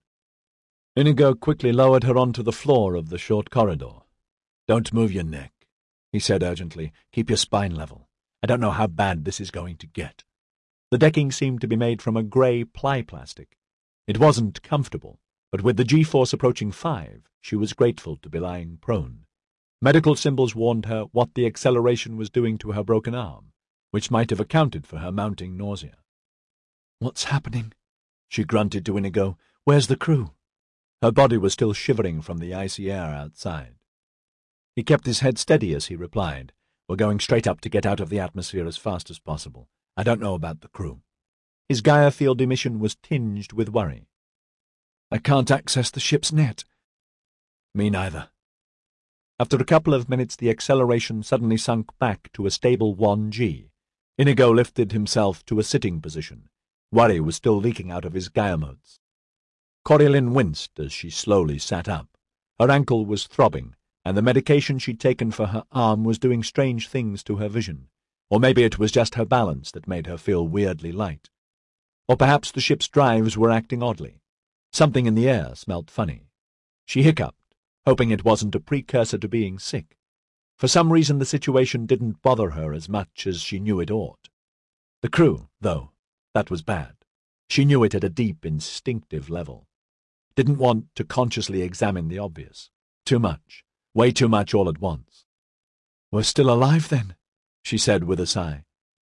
Inigo quickly lowered her onto the floor of the short corridor. "Don't move your neck," he said urgently. "Keep your spine level. I don't know how bad this is going to get." The decking seemed to be made from a grey ply plastic. It wasn't comfortable, but with the G-force approaching five, she was grateful to be lying prone. Medical symbols warned her what the acceleration was doing to her broken arm, which might have accounted for her mounting nausea. "What's happening?" she grunted to Inigo. "Where's the crew?" Her body was still shivering from the icy air outside. He kept his head steady as he replied, "We're going straight up to get out of the atmosphere as fast as possible. I don't know about the crew." His Gaia field emission was tinged with worry. "I can't access the ship's net. Me neither. After a couple of minutes, the acceleration suddenly sunk back to a stable one G. Inigo lifted himself to a sitting position. Worry was still leaking out of his guillemots. Coriolan winced as she slowly sat up. Her ankle was throbbing, and the medication she'd taken for her arm was doing strange things to her vision. Or maybe it was just her balance that made her feel weirdly light. Or perhaps the ship's drives were acting oddly. Something in the air smelt funny. She hiccuped, hoping it wasn't a precursor to being sick. For some reason the situation didn't bother her as much as she knew it ought. The crew, though, that was bad. She knew it at a deep, instinctive level. Didn't want to consciously examine the obvious. Too much. Way too much all at once. "We're still alive, then," she said with a sigh.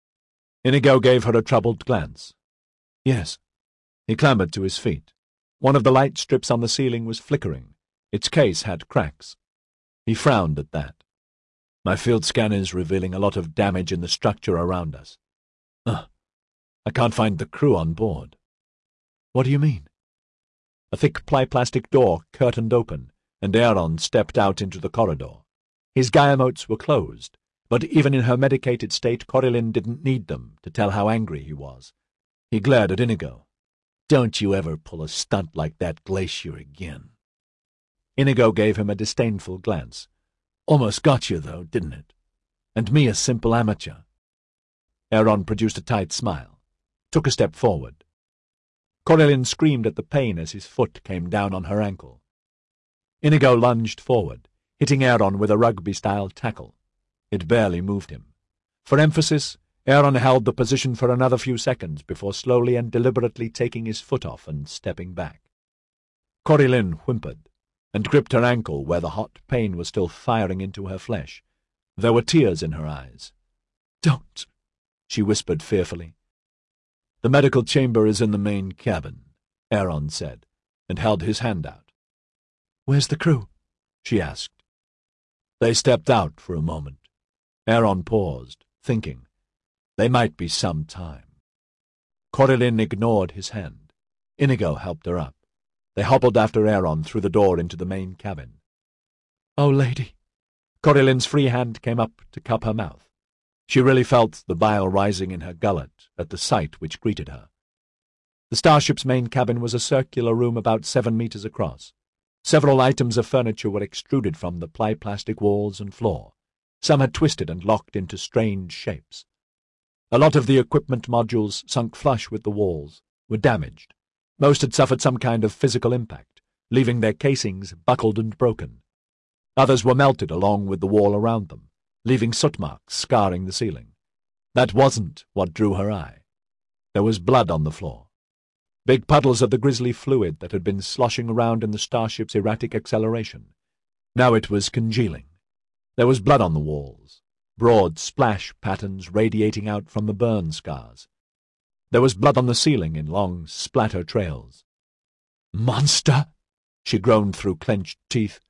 Inigo gave her a troubled glance. Yes. He clambered to his feet. One of the light strips on the ceiling was flickering. Its case had cracks. He frowned at that. "My field scan is revealing a lot of damage in the structure around us. Ugh. I can't find the crew on board." "What do you mean?" A thick ply-plastic door curtained open, and Aaron stepped out into the corridor. His guillemots were closed, but even in her medicated state, Coriolan didn't need them to tell how angry he was. He glared at Inigo. "Don't you ever pull a stunt like that Glacier again." Inigo gave him a disdainful glance. "Almost got you, though, didn't it? And me a simple amateur." Aaron produced a tight smile, took a step forward. Coriolan screamed at the pain as his foot came down on her ankle. Inigo lunged forward, hitting Aaron with a rugby-style tackle. It barely moved him. For emphasis, Aaron held the position for another few seconds before slowly and deliberately taking his foot off and stepping back. Coriolan whimpered, and gripped her ankle where the hot pain was still firing into her flesh. There were tears in her eyes. "Don't," she whispered fearfully. "The medical chamber is in the main cabin," Aaron said, and held his hand out. "Where's the crew?" she asked. "They stepped out for a moment." Aaron paused, thinking. "They might be some time." Coriolan ignored his hand. Inigo helped her up. They hobbled after Aaron through the door into the main cabin. "Oh, lady." Coriolan's free hand came up to cup her mouth. She really felt the bile rising in her gullet at the sight which greeted her. The starship's main cabin was a circular room about seven meters across. Several items of furniture were extruded from the ply-plastic walls and floor. Some had twisted and locked into strange shapes. A lot of the equipment modules, sunk flush with the walls, were damaged. Most had suffered some kind of physical impact, leaving their casings buckled and broken. Others were melted along with the wall around them, leaving soot marks scarring the ceiling. That wasn't what drew her eye. There was blood on the floor. Big puddles of the grisly fluid that had been sloshing around in the starship's erratic acceleration. Now it was congealing. There was blood on the walls, broad splash patterns radiating out from the burn scars. There was blood on the ceiling in long splatter trails. "Monster!" she groaned through clenched teeth.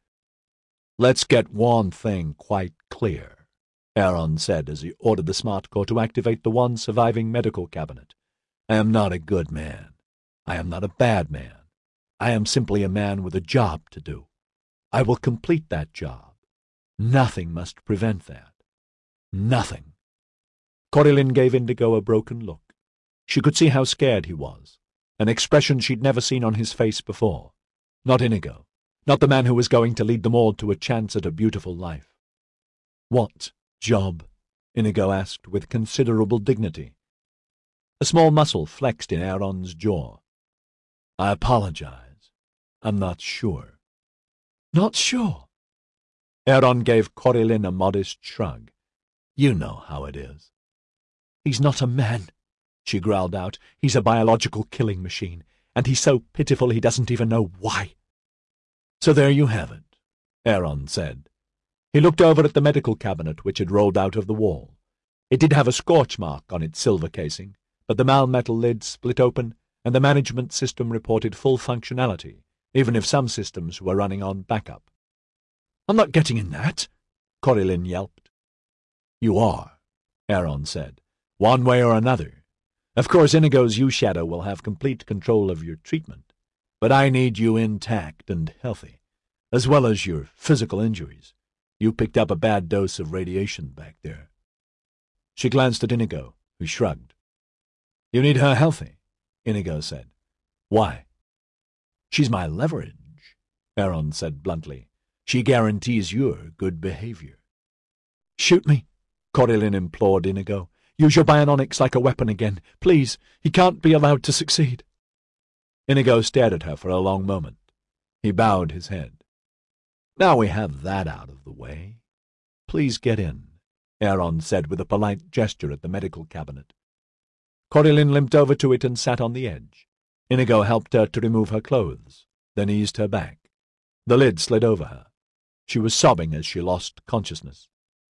"Let's get one thing quite clear," Aaron said as he ordered the smart core to activate the one surviving medical cabinet. "I am not a good man. I am not a bad man. I am simply a man with a job to do. I will complete that job. Nothing must prevent that. Nothing." Coriolan gave Indigo a broken look. She could see how scared he was, an expression she'd never seen on his face before. Not Inigo, not the man who was going to lead them all to a chance at a beautiful life. "What job?" Inigo asked with considerable dignity. A small muscle flexed in Aaron's jaw. "I apologize. I'm not sure." "Not sure?" Aaron gave Coriolan a modest shrug. "You know how it is." "He's not a man," she growled out. "He's a biological killing machine, and he's so pitiful he doesn't even know why." "So there you have it," Aaron said. He looked over at the medical cabinet which had rolled out of the wall. It did have a scorch mark on its silver casing, but the malmetal lid split open, and the management system reported full functionality, even if some systems were running on backup. "I'm not getting in that," Coriolan yelped. "You are," Aaron said, "one way or another. Of course, Inigo's U-Shadow will have complete control of your treatment, but I need you intact and healthy. as well as your physical injuries. You picked up a bad dose of radiation back there." She glanced at Inigo, who shrugged. "You need her healthy," Inigo said. "Why?" "She's my leverage," Aaron said bluntly. "She guarantees your good behavior." "Shoot me," Corellin implored Inigo. "Use your bionics like a weapon again. Please, he can't be allowed to succeed." Inigo stared at her for a long moment. He bowed his head. "Now we have that out of the way. Please get in," Aaron said with a polite gesture at the medical cabinet. Corellin limped over to it and sat on the edge. Inigo helped her to remove her clothes, then eased her back. The lid slid over her. She was sobbing as she lost consciousness.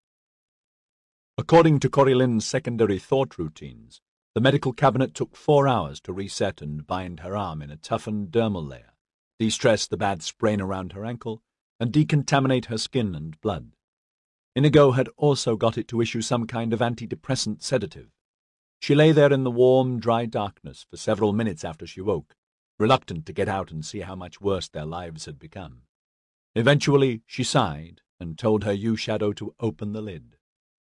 According to Corellin's secondary thought routines, the medical cabinet took four hours to reset and bind her arm in a toughened dermal layer, de-stress the bad sprain around her ankle, and decontaminate her skin and blood. Inigo had also got it to issue some kind of antidepressant sedative. She lay there in the warm, dry darkness for several minutes after she woke, reluctant to get out and see how much worse their lives had become. Eventually she sighed and told her U-Shadow to open the lid.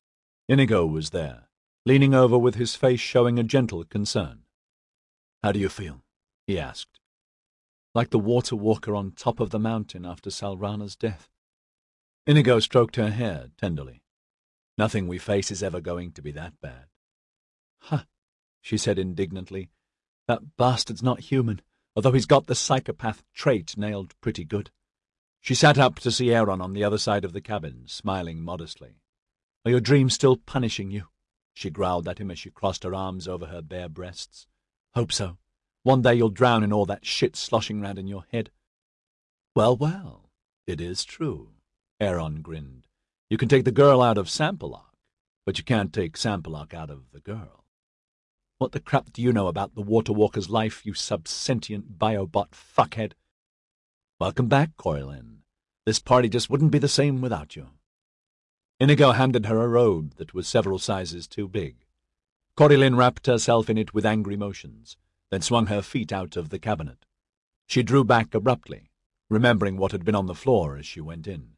Inigo was there, leaning over with his face showing a gentle concern. "How do you feel?" he asked. "Like the water walker on top of the mountain after Salrana's death." Inigo stroked her hair tenderly. "Nothing we face is ever going to be that bad." "Huh," she said indignantly. "That bastard's not human, although he's got the psychopath trait nailed pretty good." She sat up to see Aaron on the other side of the cabin, smiling modestly. "Are your dreams still punishing you?" she growled at him as she crossed her arms over her bare breasts. "Hope so. One day you'll drown in all that shit sloshing round in your head." "Well, well, it is true," Aaron grinned. "You can take the girl out of Sampaloc, but you can't take Sampaloc out of the girl. What the crap do you know about the Water Walker's life, you subsentient biobot fuckhead? Welcome back, Corellin. This party just wouldn't be the same without you." Inigo handed her a robe that was several sizes too big. Corellin wrapped herself in it with angry motions, then swung her feet out of the cabinet. She drew back abruptly, remembering what had been on the floor as she went in.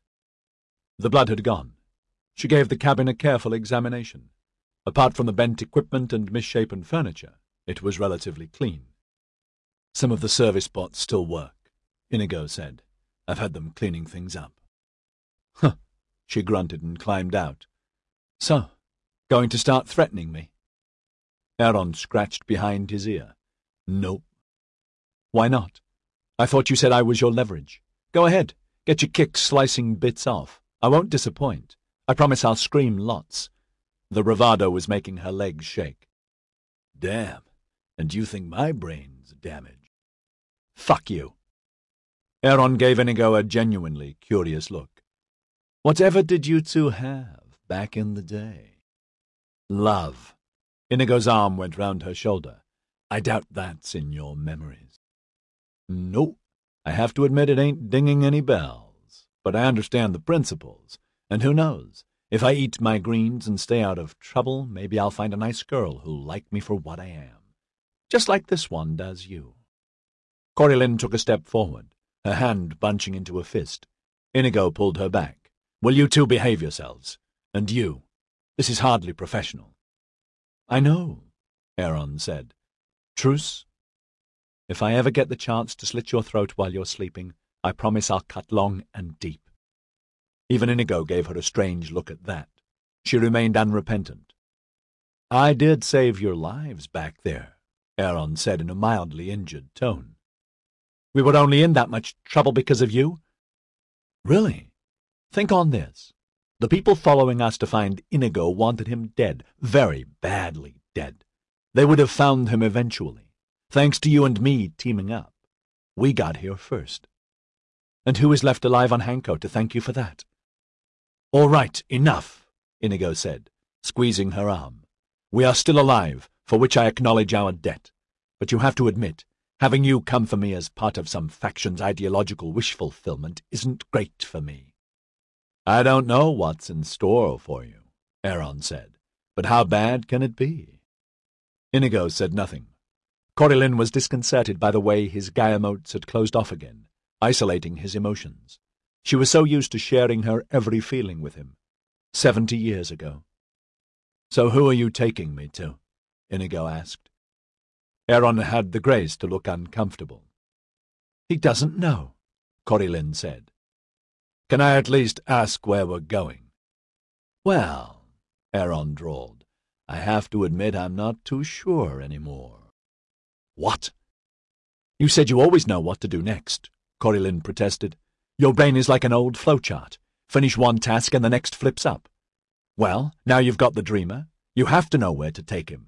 The blood had gone. She gave the cabin a careful examination. Apart from the bent equipment and misshapen furniture, it was relatively clean. "Some of the service bots still work," Inigo said. "I've had them cleaning things up." "Huh," she grunted and climbed out. "So, going to start threatening me?" Aaron scratched behind his ear. "Nope." "Why not? I thought you said I was your leverage. Go ahead, get your kicks slicing bits off. I won't disappoint. I promise I'll scream lots." The bravado was making her legs shake. "Damn, and you think my brain's damaged?" "Fuck you." Aaron gave Inigo a genuinely curious look. "Whatever did you two have back in the day?" "Love." Inigo's arm went round her shoulder. "I doubt that's in your memories." "Nope. I have to admit it ain't dinging any bells. But I understand the principles. And who knows? If I eat my greens and stay out of trouble, maybe I'll find a nice girl who'll like me for what I am. Just like this one does you." Corellin took a step forward, her hand bunching into a fist. Inigo pulled her back. "Will you two behave yourselves? And you? This is hardly professional." "I know," Aaron said. "Truce? If I ever get the chance to slit your throat while you're sleeping, I promise I'll cut long and deep." Even Inigo gave her a strange look at that. She remained unrepentant. "I did save your lives back there," Aaron said in a mildly injured tone. "We were only in that much trouble because of you?" "Really? Think on this. The people following us to find Inigo wanted him dead, very badly dead. They would have found him eventually, thanks to you and me teaming up. We got here first. And who is left alive on Hanko to thank you for that?" "All right, enough," Inigo said, squeezing her arm. "We are still alive, for which I acknowledge our debt. But you have to admit, having you come for me as part of some faction's ideological wish fulfillment isn't great for me." "I don't know what's in store for you," Aaron said, "but how bad can it be?" Inigo said nothing. Corellin was disconcerted by the way his Gaia motes had closed off again, isolating his emotions. She was so used to sharing her every feeling with him. Seventy years ago. "So who are you taking me to?" Inigo asked. Aaron had the grace to look uncomfortable. "He doesn't know," Corylyn said. "Can I at least ask where we're going?" "Well," Aaron drawled, "I have to admit I'm not too sure anymore." "What?" "You said you always know what to do next," Corylyn protested. "Your brain is like an old flowchart. Finish one task and the next flips up. Well, now you've got the dreamer. You have to know where to take him."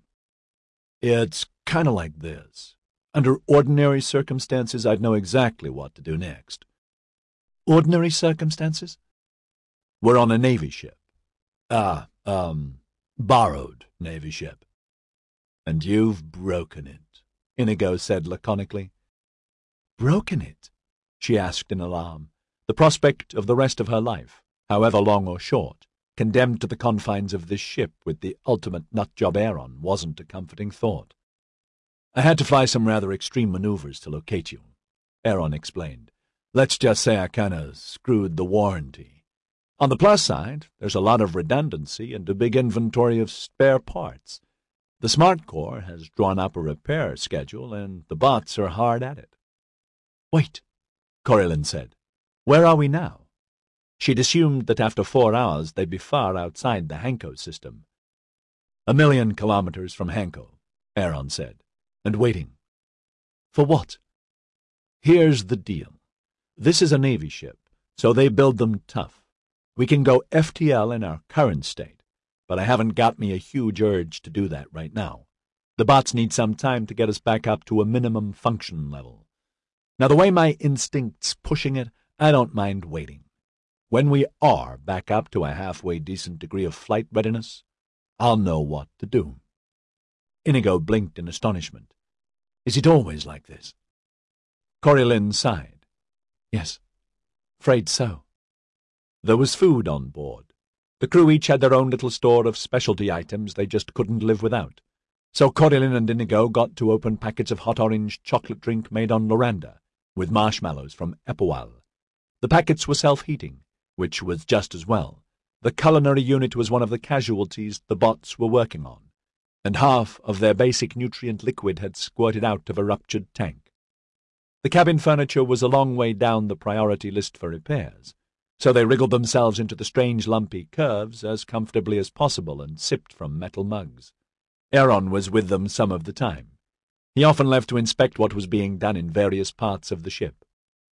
"It's kind of like this. Under ordinary circumstances, I'd know exactly what to do next." "Ordinary circumstances?" "We're on a Navy ship. Ah, um, borrowed Navy ship." "And you've broken it," Inigo said laconically. "Broken it?" she asked in alarm. The prospect of the rest of her life, however long or short, condemned to the confines of this ship with the ultimate nutjob Aaron, wasn't a comforting thought. "I had to fly some rather extreme maneuvers to locate you," Aaron explained. "Let's just say I kinda screwed the warranty. On the plus side, there's a lot of redundancy and a big inventory of spare parts. The Smart Corps has drawn up a repair schedule, and the bots are hard at it." "Wait," Corylyn said. "Where are we now?" She'd assumed that after four hours they'd be far outside the Hanko system. "A million kilometers from Hanko," Aaron said, "and waiting." "For what?" "Here's the deal. This is a Navy ship, so they build them tough. We can go F T L in our current state, but I haven't got me a huge urge to do that right now. The bots need some time to get us back up to a minimum function level. Now, the way my instinct's pushing it, I don't mind waiting. When we are back up to a halfway decent degree of flight readiness, I'll know what to do." Inigo blinked in astonishment. "Is it always like this?" Corylyn sighed. "Yes, afraid so." There was food on board. The crew each had their own little store of specialty items they just couldn't live without. So Corylyn and Inigo got to open packets of hot orange chocolate drink made on Loranda, with marshmallows from Epowal. The packets were self-heating, which was just as well. The culinary unit was one of the casualties the bots were working on, and half of their basic nutrient liquid had squirted out of a ruptured tank. The cabin furniture was a long way down the priority list for repairs, so they wriggled themselves into the strange lumpy curves as comfortably as possible and sipped from metal mugs. Aaron was with them some of the time. He often left to inspect what was being done in various parts of the ship.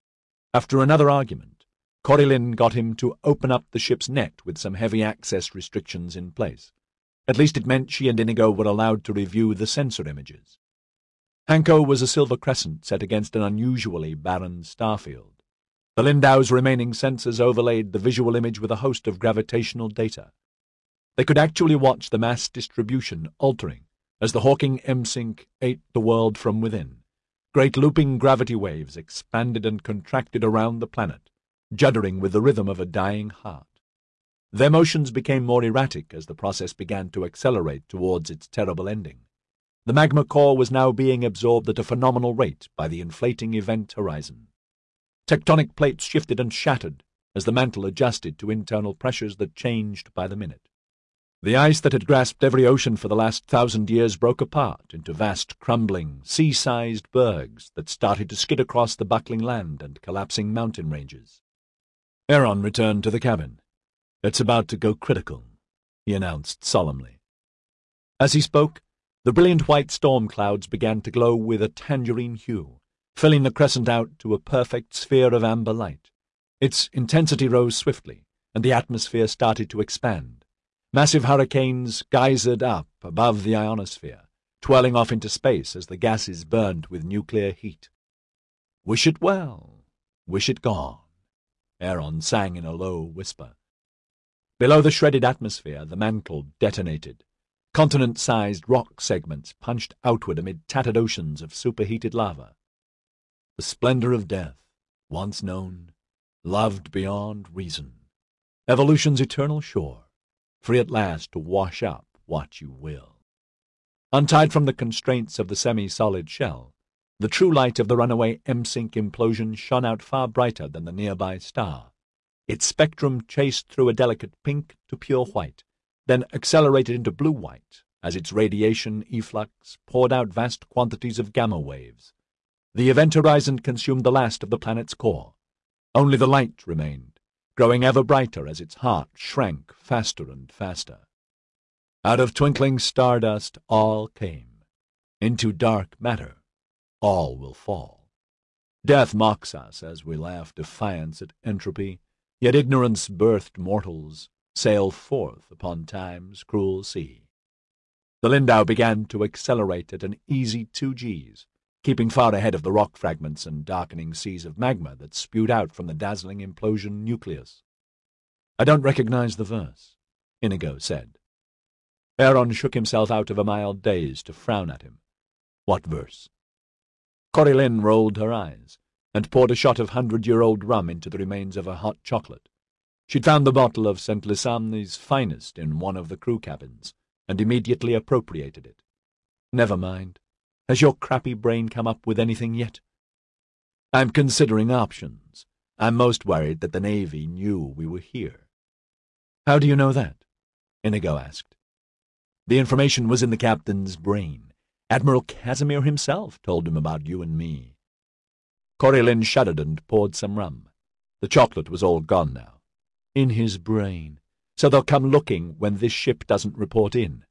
After another argument, Corylyn got him to open up the ship's net with some heavy access restrictions in place. At least it meant she and Inigo were allowed to review the sensor images. Hanko was a silver crescent set against an unusually barren starfield. The Lindau's remaining sensors overlaid the visual image with a host of gravitational data. They could actually watch the mass distribution altering as the Hawking M-Sync ate the world from within. Great looping gravity waves expanded and contracted around the planet, juddering with the rhythm of a dying heart. Their motions became more erratic as the process began to accelerate towards its terrible ending. The magma core was now being absorbed at a phenomenal rate by the inflating event horizon. Tectonic plates shifted and shattered as the mantle adjusted to internal pressures that changed by the minute. The ice that had grasped every ocean for the last thousand years broke apart into vast, crumbling, sea-sized bergs that started to skid across the buckling land and collapsing mountain ranges. Aaron returned to the cabin. "It's about to go critical," he announced solemnly. As he spoke, the brilliant white storm clouds began to glow with a tangerine hue, filling the crescent out to a perfect sphere of amber light. Its intensity rose swiftly, and the atmosphere started to expand. Massive hurricanes geysered up above the ionosphere, twirling off into space as the gases burned with nuclear heat. "Wish it well, wish it gone," Aaron sang in a low whisper. Below the shredded atmosphere, the mantle detonated. Continent-sized rock segments punched outward amid tattered oceans of superheated lava. The splendor of death, once known, loved beyond reason. Evolution's eternal shore, free at last to wash up what you will. Untied from the constraints of the semi-solid shell, the true light of the runaway M-Sync implosion shone out far brighter than the nearby star. Its spectrum chased through a delicate pink to pure white, then accelerated into blue-white as its radiation efflux poured out vast quantities of gamma waves. The event horizon consumed the last of the planet's core. Only the light remained, growing ever brighter as its heart shrank faster and faster. Out of twinkling stardust all came. Into dark matter all will fall. Death mocks us as we laugh defiance at entropy, yet ignorance-birthed mortals sail forth upon time's cruel sea. The Lindau began to accelerate at an easy two Gs, keeping far ahead of the rock fragments and darkening seas of magma that spewed out from the dazzling implosion nucleus. "I don't recognize the verse," Inigo said. Aaron shook himself out of a mild daze to frown at him. "What verse?" Corylyn rolled her eyes and poured a shot of hundred-year-old rum into the remains of her hot chocolate. She'd found the bottle of Saint Lysamne's finest in one of the crew cabins and immediately appropriated it. "Never mind. Has your crappy brain come up with anything yet?" "I'm considering options. I'm most worried that the Navy knew we were here." "How do you know that?" Inigo asked. "The information was in the captain's brain. Admiral Casimir himself told him about you and me." Corylyn shuddered and poured some rum. The chocolate was all gone now. "In his brain. So they'll come looking when this ship doesn't report in."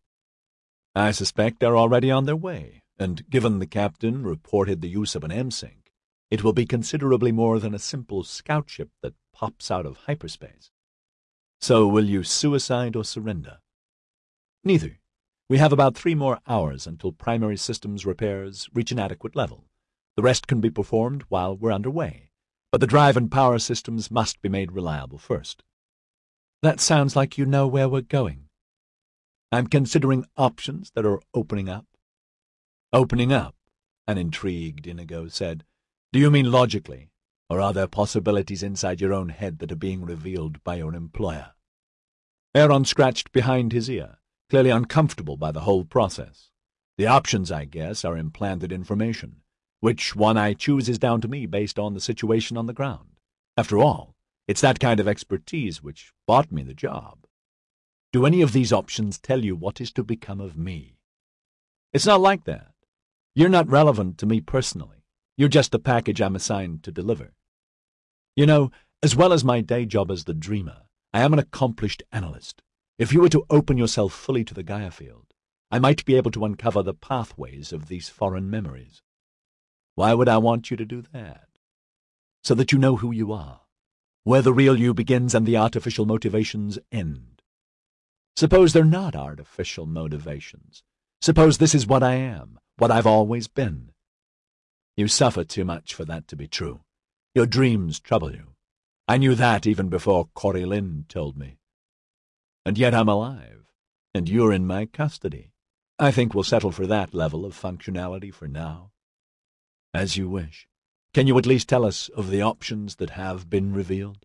"I suspect they're already on their way, and given the captain reported the use of an M-Sync, it will be considerably more than a simple scout ship that pops out of hyperspace." "So will you suicide or surrender?" "Neither. We have about three more hours until primary systems repairs reach an adequate level. The rest can be performed while we're underway, but the drive and power systems must be made reliable first." "That sounds like you know where we're going." "I'm considering options that are opening up." "Opening up?" an intrigued Inigo said. "Do you mean logically, or are there possibilities inside your own head that are being revealed by your employer?" Aaron scratched behind his ear, clearly uncomfortable by the whole process. "The options, I guess, are implanted information. Which one I choose is down to me based on the situation on the ground. After all, it's that kind of expertise which bought me the job." "Do any of these options tell you what is to become of me?" "It's not like that. You're not relevant to me personally. You're just the package I'm assigned to deliver. You know, as well as my day job as the Dreamer, I am an accomplished analyst. If you were to open yourself fully to the Gaia field, I might be able to uncover the pathways of these foreign memories." "Why would I want you to do that?" "So that you know who you are, where the real you begins and the artificial motivations end." "Suppose they're not artificial motivations. Suppose this is what I am, what I've always been." "You suffer too much for that to be true. Your dreams trouble you. I knew that even before Corylyn told me. And yet I'm alive, and you're in my custody. I think we'll settle for that level of functionality for now." "As you wish. Can you at least tell us of the options that have been revealed?"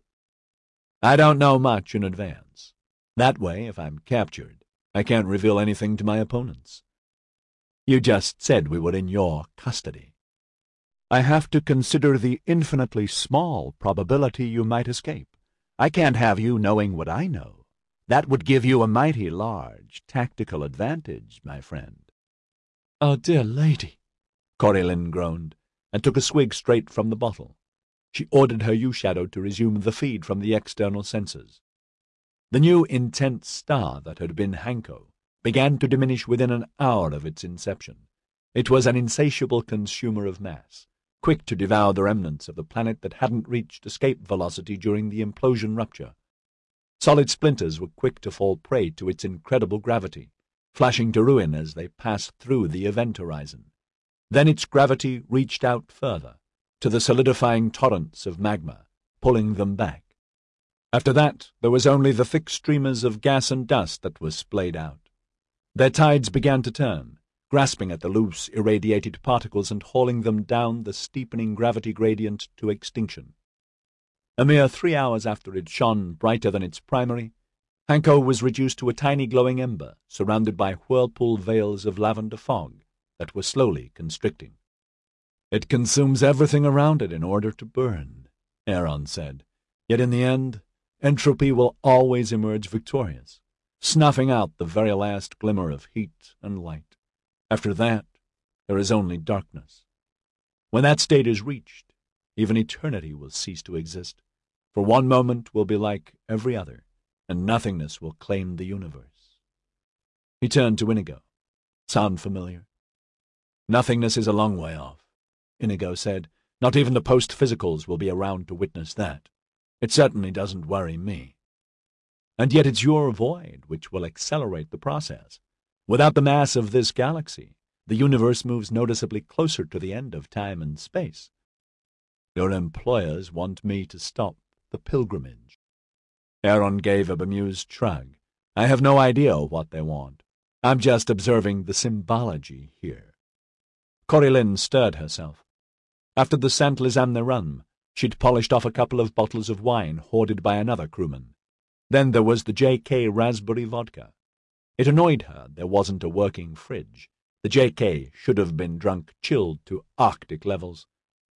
"I don't know much in advance. That way, if I'm captured, I can't reveal anything to my opponents." "You just said we were in your custody." "I have to consider the infinitely small probability you might escape. I can't have you knowing what I know. That would give you a mighty large tactical advantage, my friend." "Oh, dear lady," Corylyn groaned, and took a swig straight from the bottle. She ordered her U-Shadow to resume the feed from the external sensors. The new intense star that had been Hanko began to diminish within an hour of its inception. It was an insatiable consumer of mass, quick to devour the remnants of the planet that hadn't reached escape velocity during the implosion rupture. Solid splinters were quick to fall prey to its incredible gravity, flashing to ruin as they passed through the event horizon. Then its gravity reached out further, to the solidifying torrents of magma, pulling them back. After that, there was only the thick streamers of gas and dust that were splayed out. Their tides began to turn, grasping at the loose, irradiated particles and hauling them down the steepening gravity gradient to extinction. A mere three hours after it shone brighter than its primary, Hanko was reduced to a tiny glowing ember surrounded by whirlpool veils of lavender fog that were slowly constricting. "It consumes everything around it in order to burn," Aaron said. "Yet in the end, entropy will always emerge victorious, snuffing out the very last glimmer of heat and light. After that, there is only darkness. When that state is reached, even eternity will cease to exist, for one moment will be like every other, and nothingness will claim the universe. He turned to Inigo. Sound familiar? Nothingness is a long way off, Inigo said. Not even the post-physicals will be around to witness that. It certainly doesn't worry me. And yet it's your void which will accelerate the process. Without the mass of this galaxy, the universe moves noticeably closer to the end of time and space. Your employers want me to stop the pilgrimage. Aaron gave a bemused shrug. I have no idea what they want. I'm just observing the symbology here. Corylyn stirred herself. After the Saint Lizamne run, she'd polished off a couple of bottles of wine hoarded by another crewman. Then there was the J K raspberry vodka. It annoyed her there wasn't a working fridge. The J K should have been drunk chilled to Arctic levels.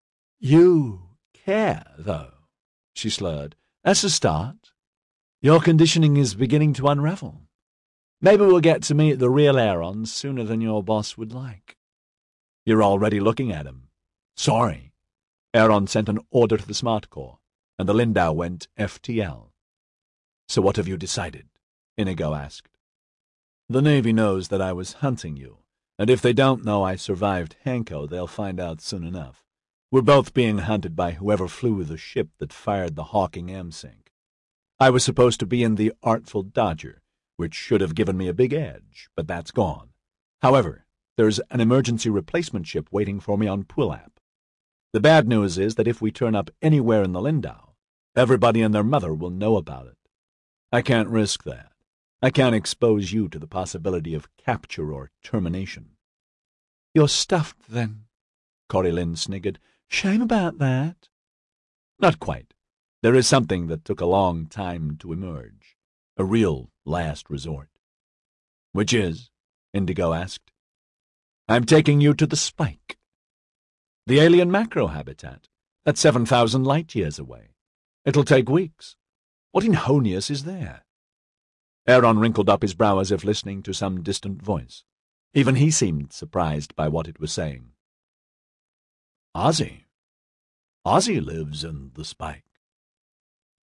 You care, though, she slurred. That's a start. Your conditioning is beginning to unravel. Maybe we'll get to meet the real Aaron sooner than your boss would like. You're already looking at him. Sorry. Aaron sent an order to the Smart Corps, and the Lindau went F T L. So what have you decided? Inigo asked. The Navy knows that I was hunting you, and if they don't know I survived Hanko, they'll find out soon enough. We're both being hunted by whoever flew the ship that fired the Hawking M-Sync. I was supposed to be in the Artful Dodger, which should have given me a big edge, but that's gone. However, there's an emergency replacement ship waiting for me on Pulap. The bad news is that if we turn up anywhere in the Lindau, everybody and their mother will know about it. I can't risk that. I can't expose you to the possibility of capture or termination. You're stuffed, then, Corylyn sniggered. Shame about that. Not quite. There is something that took a long time to emerge. A real last resort. Which is? Indigo asked. I'm taking you to the Spike. The alien macro habitat. That's seven thousand light-years away. It'll take weeks. What in Honius is there? Aaron wrinkled up his brow as if listening to some distant voice. Even he seemed surprised by what it was saying. Ozzy. Ozzy lives in the Spike.